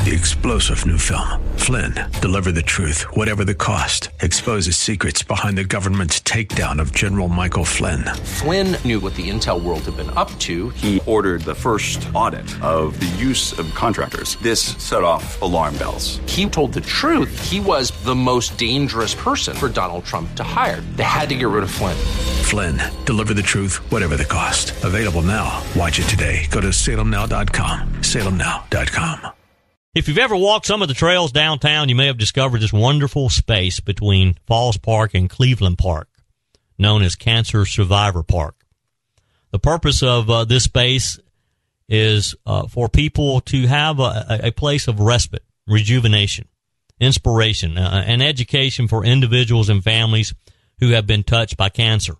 the explosive new film, Flynn, deliver the truth, whatever the cost, exposes secrets behind the government's takedown of General Michael Flynn. Flynn knew what the intel world had been up to. He ordered the first audit of the use of contractors. This set off alarm bells. He told the truth. He was the most dangerous person for Donald Trump to hire. They had to get rid of Flynn. Flynn, deliver the truth, whatever the cost. Available now. Watch it today. Go to salemnow.com. salemnow.com. If you've ever walked some of the trails downtown, you may have discovered this wonderful space between Falls Park and Cleveland Park, known as Cancer Survivor Park. The purpose of this space is for people to have a place of respite, rejuvenation, inspiration, and education for individuals and families who have been touched by cancer.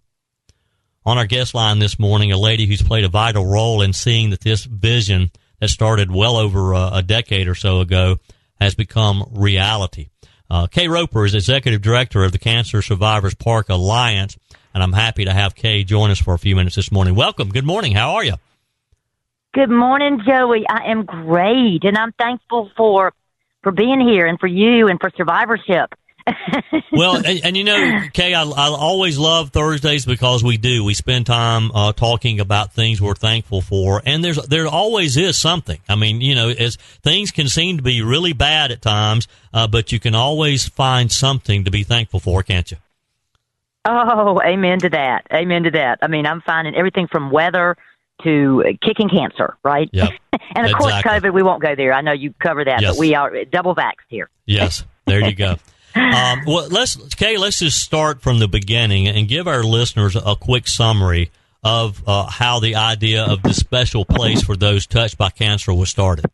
On our guest line this morning, a lady who's played a vital role in seeing that this vision that started well over a decade or so ago has become reality. Kay Roper is Executive Director of the Cancer Survivors Park Alliance, and I'm happy to have Kay join us for a few minutes this morning. Welcome. Good morning. How are you? Good morning, Joey. I am great, and I'm thankful for being here and for you and for survivorship. Well, and you know, Kay, I always love Thursdays because we spend time talking about things we're thankful for, and there always is something. I mean, you know, as things can seem to be really bad at times, but you can always find something to be thankful for, can't you? Oh, amen to that. Amen to that. I mean, I'm finding everything from weather to kicking cancer, right? Yep. And of course, COVID, we won't go there. I know you cover that, yes. But we are double vaxxed here. Yes, there you go. Well, let's just start from the beginning and give our listeners a quick summary of how the idea of this special place for those touched by cancer was started.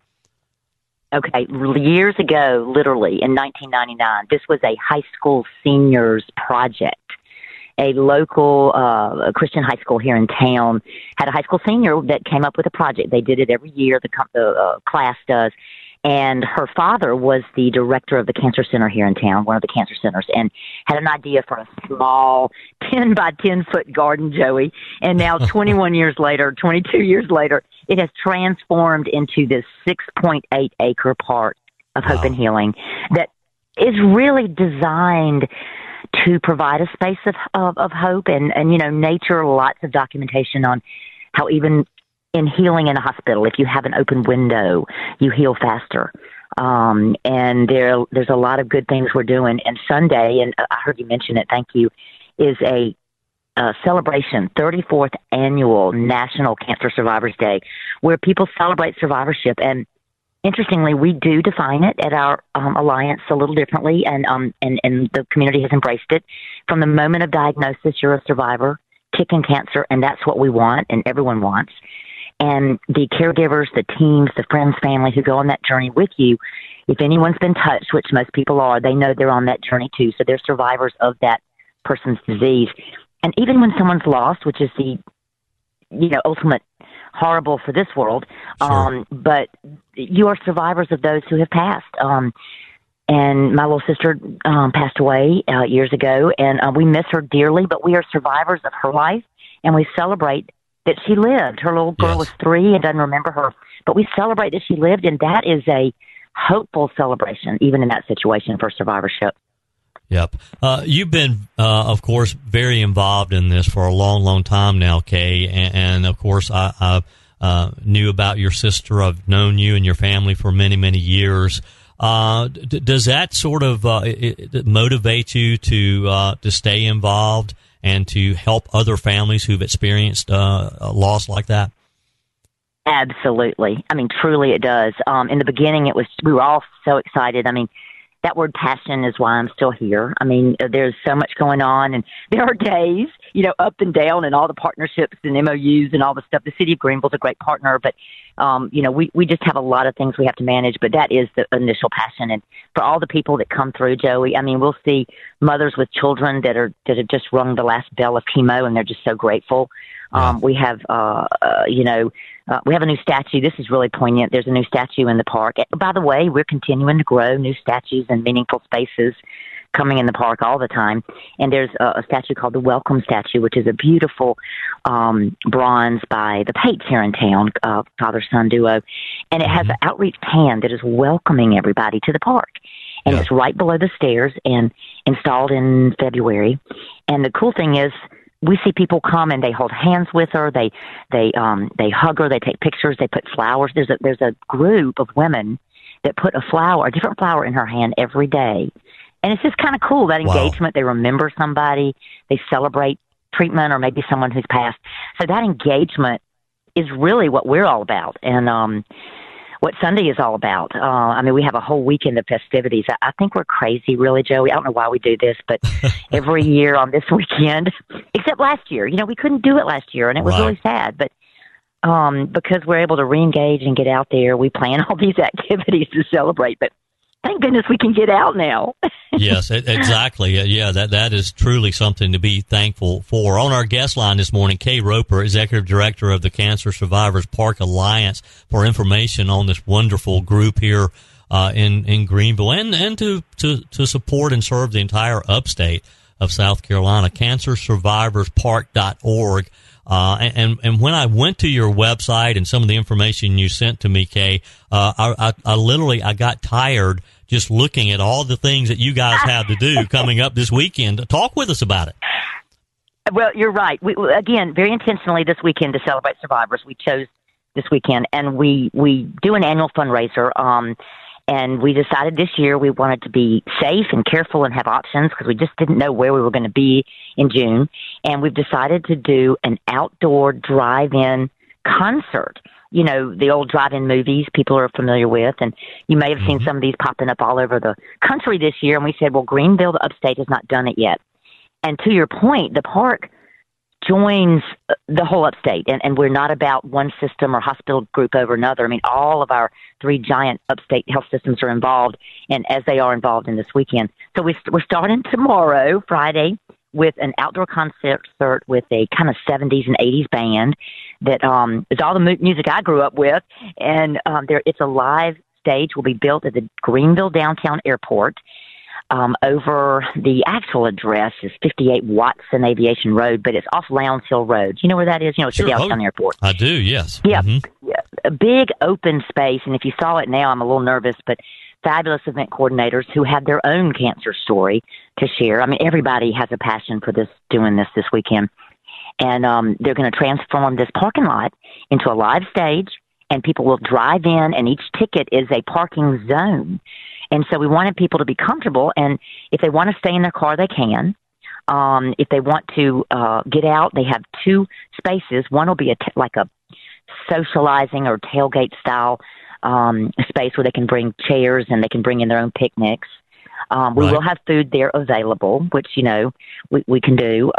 Okay, years ago, literally in 1999, this was a high school seniors project. A local Christian high school here in town had a high school senior that came up with a project. They did it every year, the class does. And her father was the director of the cancer center here in town, one of the cancer centers, and had an idea for a small 10 by 10 foot garden, Joey. And now 22 years later, it has transformed into this 6.8 acre park of hope and healing that is really designed to provide a space of hope and, you know, nature, lots of documentation on how even in healing in a hospital, if you have an open window, you heal faster. And there's a lot of good things we're doing. And Sunday, and I heard you mention it, thank you, is a celebration, 34th annual National Cancer Survivors Day, where people celebrate survivorship. And interestingly, we do define it at our alliance a little differently, and the community has embraced it. From the moment of diagnosis, you're a survivor, kicking cancer, and that's what we want and everyone wants. And the caregivers, the teams, the friends, family who go on that journey with you, if anyone's been touched, which most people are, they know they're on that journey too. So they're survivors of that person's disease. And even when someone's lost, which is the, you know, ultimate horrible for this world, Sure. But you are survivors of those who have passed. And my little sister passed away years ago, and we miss her dearly, but we are survivors of her life, and we celebrate that she lived. Her little girl was 3 and doesn't remember her, but we celebrate that she lived, and that is a hopeful celebration, even in that situation for survivorship. Yep. You've been, of course, very involved in this for a long, long time now, Kay, and of course, I knew about your sister. I've known you and your family for many, many years. Does that sort of motivate you to stay involved and to help other families who've experienced a loss like that? Absolutely. I mean, truly it does. In the beginning, we were all so excited. I mean, that word passion is why I'm still here. I mean, there's so much going on, and there are days, you know, up and down, and all the partnerships and MOUs and all the stuff. The city of Greenville's a great partner, but, you know, we just have a lot of things we have to manage, but that is the initial passion. And for all the people that come through, Joey, I mean, we'll see mothers with children that have just rung the last bell of chemo, and they're just so grateful. We have, we have a new statue. This is really poignant. There's a new statue in the park. By the way, we're continuing to grow new statues and meaningful spaces coming in the park all the time. And there's a statue called the Welcome Statue, which is a beautiful bronze by the Pates here in town, father-son duo. And it has an outreach hand that is welcoming everybody to the park. And it's right below the stairs and installed in February. And the cool thing is, we see people come and they hold hands with her. They hug her. They take pictures. They put flowers. There's a group of women that put a different flower in her hand every day. And it's just kind of cool, that engagement. They remember somebody. They celebrate treatment or maybe someone who's passed. So that engagement is really what we're all about. And, what Sunday is all about. I mean, we have a whole weekend of festivities. I think we're crazy, really, Joey. I don't know why we do this, but every year on this weekend, except last year, we couldn't do it last year, and it was really sad. But because we're able to re-engage and get out there, we plan all these activities to celebrate. But thank goodness we can get out now. Yes, exactly. Yeah, that is truly something to be thankful for. On our guest line this morning, Kay Roper, Executive Director of the Cancer Survivors Park Alliance, for information on this wonderful group here in Greenville, and to support and serve the entire upstate of South Carolina. CancerSurvivorsPark.org. And when I went to your website and some of the information you sent to me, Kay, I got tired just looking at all the things that you guys have to do coming up this weekend. Talk with us about it. Well, you're right. We, again, very intentionally this weekend to celebrate survivors, we chose this weekend, and we do an annual fundraiser. And we decided this year we wanted to be safe and careful and have options because we just didn't know where we were going to be in June. And we've decided to do an outdoor drive-in concert. The old drive-in movies people are familiar with. And you may have seen some of these popping up all over the country this year. And we said, well, Greenville, the upstate, has not done it yet. And to your point, the park joins the whole upstate, and we're not about one system or hospital group over another. I mean, all of our 3 giant upstate health systems are involved, and as they are involved in this weekend. So we're starting tomorrow, Friday, with an outdoor concert with a kind of 70s and 80s band that is all the music I grew up with, and it's a live stage will be built at the Greenville Downtown Airport. Over the actual address is 58 Watson Aviation Road, but it's off Lowndes Hill Road. You know where that is? It's the downtown airport. I do, yes. Yeah, yeah, a big open space, and if you saw it now, I'm a little nervous, but fabulous event coordinators who have their own cancer story to share. I mean, everybody has a passion for doing this weekend. And they're going to transform this parking lot into a live stage, and people will drive in, and each ticket is a parking zone. And so we wanted people to be comfortable, and if they want to stay in their car, they can. If they want to get out, they have 2 spaces. One will be like a socializing or tailgate style space where they can bring chairs and they can bring in their own picnics. We will have food there available, which, we can do.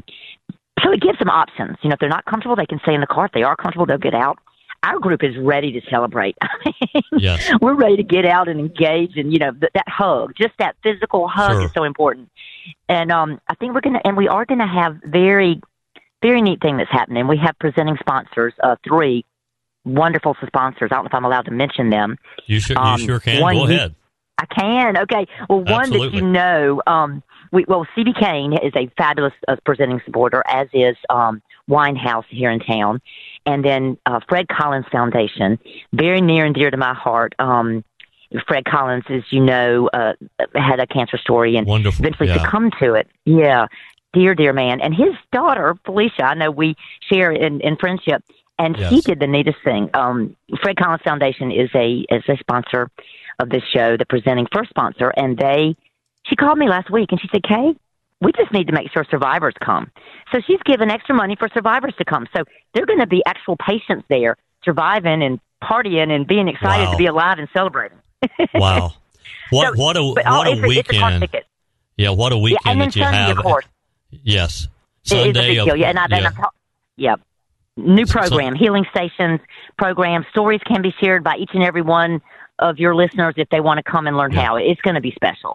So it gives them options. If they're not comfortable, they can stay in the car. If they are comfortable, they'll get out. Our group is ready to celebrate. Yes. We're ready to get out and engage, and that hug, just that physical hug is so important. And I think we are gonna have very, very neat thing that's happening. We have presenting sponsors, 3 wonderful sponsors. I don't know if I'm allowed to mention them. You sure can. Go ahead. I can. Okay. Well, one Absolutely. that CB Kane is a fabulous presenting supporter, as is Winehouse here in town. And then Fred Collins Foundation, very near and dear to my heart. Fred Collins, as you know, had a cancer story and eventually succumbed to it. Yeah, dear man. And his daughter, Felicia, I know we share in friendship, and she did the neatest thing. Fred Collins Foundation is a sponsor of this show, the presenting first sponsor, and she called me last week and she said, Kay, we just need to make sure survivors come. So she's given extra money for survivors to come. So they're going to be actual patients there, surviving and partying and being excited to be alive and celebrating. Wow. What a weekend. Yeah, what a weekend that you have. Of course. Yes. Sunday. It is a big deal. New program, healing stations program. Stories can be shared by each and every one of your listeners if they want to come and learn how. It's going to be special.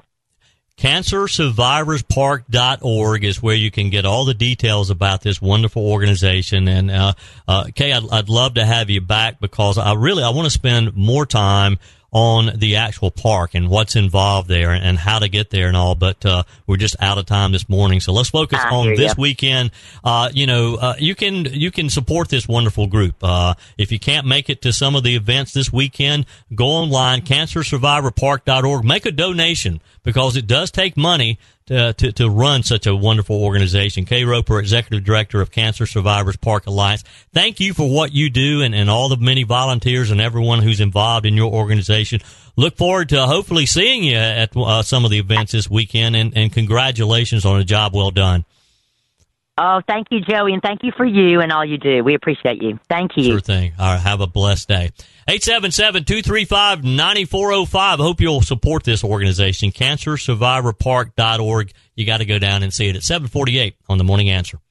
CancerSurvivorsPark.org is where you can get all the details about this wonderful organization. And Kay, I'd love to have you back because I want to spend more time on the actual park and what's involved there and how to get there and all, but we're just out of time this morning. So let's focus on this weekend. You can support this wonderful group. If you can't make it to some of the events this weekend, go online, cancersurvivorpark.org. Make a donation because it does take money to run such a wonderful organization. Kay Roper, Executive Director of Cancer Survivors Park Alliance. Thank you for what you do and all the many volunteers and everyone who's involved in your organization. Look forward to hopefully seeing you at some of the events this weekend, and congratulations on a job well done. Oh, thank you, Joey, and thank you for you and all you do. We appreciate you. Thank you. Sure thing. All right, have a blessed day. 877-235-9405. I hope you'll support this organization, cancersurvivorpark.org. You got to go down and see it at 748 on The Morning Answer.